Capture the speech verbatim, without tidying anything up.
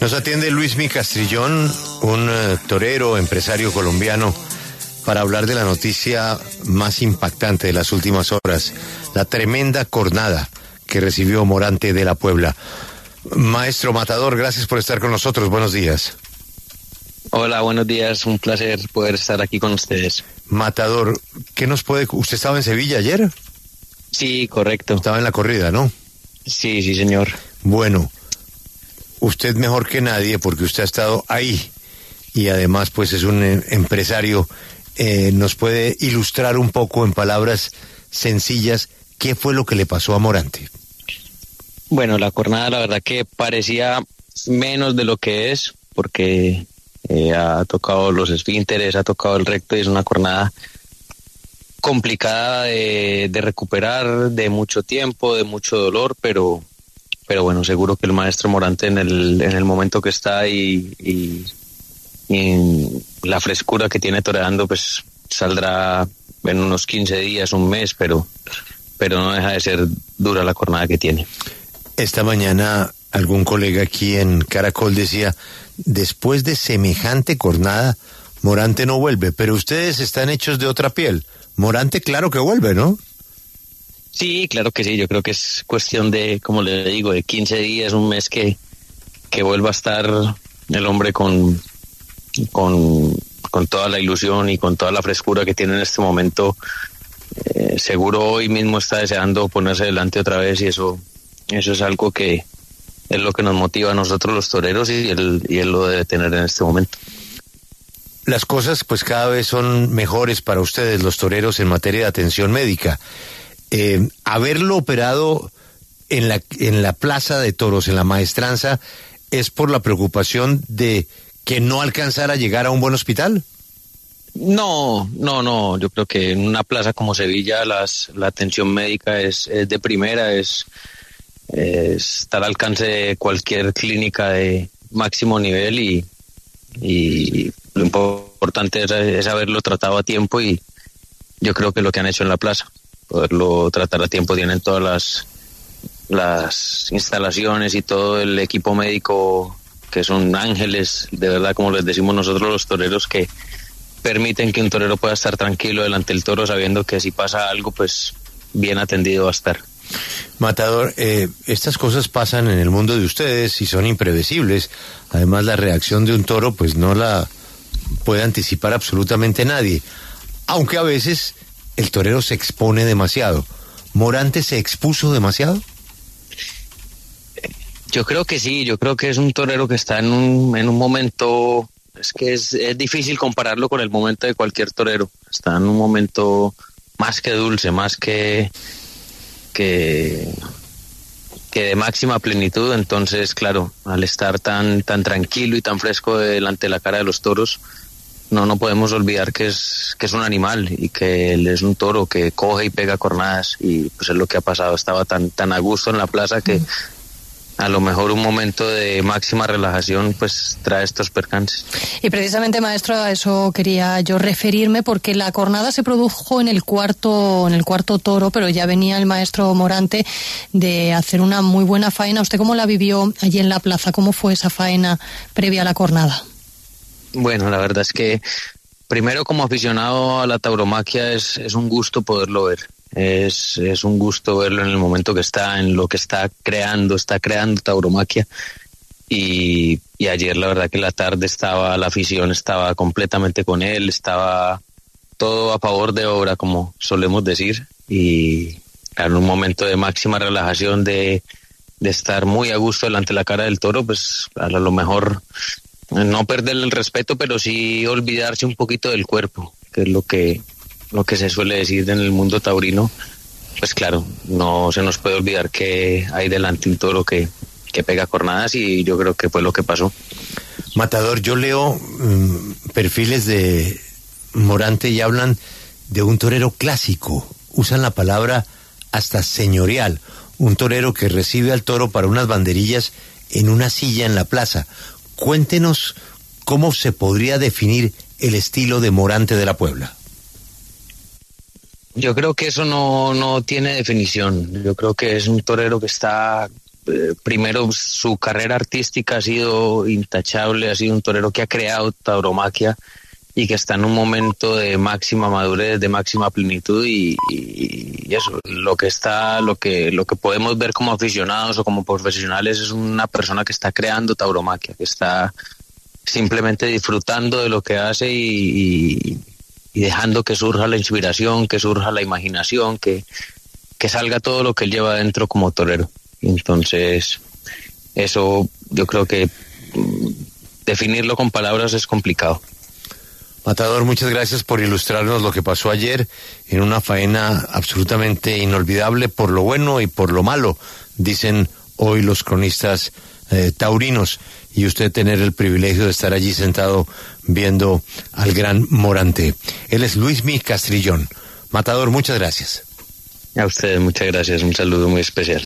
Nos atiende Luismi Castrillón, un uh, torero, empresario colombiano, para hablar de la noticia más impactante de las últimas horas, la tremenda cornada que recibió Morante de la Puebla. Maestro Matador, gracias por estar con nosotros. Buenos días. Hola, buenos días. Un placer poder estar aquí con ustedes. Matador, ¿qué nos puede...? ¿Usted estaba en Sevilla ayer? Sí, correcto. Estaba en la corrida, ¿no? Sí, sí, señor. Bueno, usted mejor que nadie porque usted ha estado ahí y además pues es un eh, empresario, eh, nos puede ilustrar un poco en palabras sencillas qué fue lo que le pasó a Morante. Bueno, la cornada la verdad que parecía menos de lo que es porque eh, ha tocado los esfínteres, ha tocado el recto y es una cornada complicada de, de recuperar, de mucho tiempo, de mucho dolor, pero pero bueno, seguro que el maestro Morante en el en el momento que está y, y, y en la frescura que tiene toreando, pues saldrá en unos quince días, un mes, pero pero no deja de ser dura la cornada que tiene. Esta mañana algún colega aquí en Caracol decía, después de semejante cornada, Morante no vuelve, pero ustedes están hechos de otra piel. Morante claro que vuelve, ¿no? Sí, claro que sí, yo creo que es cuestión de, como le digo, de quince días, un mes que, que vuelva a estar el hombre con, con, con toda la ilusión y con toda la frescura que tiene en este momento. Eh, seguro hoy mismo está deseando ponerse delante otra vez y eso, eso es algo que es lo que nos motiva a nosotros los toreros y él, y él lo debe tener en este momento. Las cosas pues cada vez son mejores para ustedes los toreros en materia de atención médica. Eh, haberlo operado en la en la plaza de toros, en la maestranza, ¿es por la preocupación de que no alcanzara a llegar a un buen hospital? No, no, no, yo creo que en una plaza como Sevilla las, la atención médica es, es de primera, es, es está al alcance de cualquier clínica de máximo nivel y, y lo importante es, es haberlo tratado a tiempo y yo creo que lo que han hecho en la plaza. Poderlo tratar a tiempo, tienen todas las las instalaciones y todo el equipo médico que son ángeles, de verdad, como les decimos nosotros los toreros, que permiten que un torero pueda estar tranquilo delante del toro sabiendo que si pasa algo, pues bien atendido va a estar. Matador, eh, estas cosas pasan en el mundo de ustedes y son imprevisibles. Además, la reacción de un toro pues no la puede anticipar absolutamente nadie, aunque a veces el torero se expone demasiado. ¿Morante se expuso demasiado? Yo creo que sí, yo creo que es un torero que está en un, en un momento, es que es, es difícil compararlo con el momento de cualquier torero. Está en un momento más que dulce, más que, que, que de máxima plenitud. Entonces, claro, al estar tan, tan tranquilo y tan fresco delante de la cara de los toros, no no podemos olvidar que es que es un animal y que él es un toro que coge y pega cornadas y pues es lo que ha pasado. Estaba tan tan a gusto en la plaza que a lo mejor un momento de máxima relajación pues trae estos percances. Y precisamente, maestro, a eso quería yo referirme, porque la cornada se produjo en el cuarto en el cuarto toro, pero ya venía el maestro Morante de hacer una muy buena faena. ¿Usted cómo la vivió allí en la plaza? ¿Cómo fue esa faena previa a la cornada? Bueno, la verdad es que primero como aficionado a la tauromaquia es, es un gusto poderlo ver. Es, es un gusto verlo en el momento que está, en lo que está creando, está creando tauromaquia. Y, y ayer la verdad que la tarde estaba, la afición estaba completamente con él, estaba todo a favor de obra, como solemos decir. Y en un momento de máxima relajación, de, de estar muy a gusto delante de la cara del toro, pues a lo mejor no perder el respeto, pero sí olvidarse un poquito del cuerpo, que es lo que lo que se suele decir en el mundo taurino. Pues claro, no se nos puede olvidar que hay delante un toro que, que pega cornadas y yo creo que fue lo que pasó. Matador, yo leo mmm, perfiles de Morante y hablan de un torero clásico, usan la palabra hasta señorial, un torero que recibe al toro para unas banderillas en una silla en la plaza. Cuéntenos cómo se podría definir el estilo de Morante de la Puebla. Yo creo que eso no, no tiene definición. Yo creo que es un torero que está eh, primero su carrera artística ha sido intachable, ha sido un torero que ha creado tauromaquia y que está en un momento de máxima madurez, de máxima plenitud y, y, y eso, lo que está, lo que, lo que podemos ver como aficionados o como profesionales es una persona que está creando tauromaquia, que está simplemente disfrutando de lo que hace y, y, y dejando que surja la inspiración, que surja la imaginación, que, que salga todo lo que él lleva dentro como torero. Entonces, eso yo creo que mm, definirlo con palabras es complicado. Matador, muchas gracias por ilustrarnos lo que pasó ayer en una faena absolutamente inolvidable por lo bueno y por lo malo, dicen hoy los cronistas eh, taurinos, y usted tener el privilegio de estar allí sentado viendo al gran Morante. Él es Luismi Castrillón. Matador, muchas gracias. A ustedes, muchas gracias, un saludo muy especial.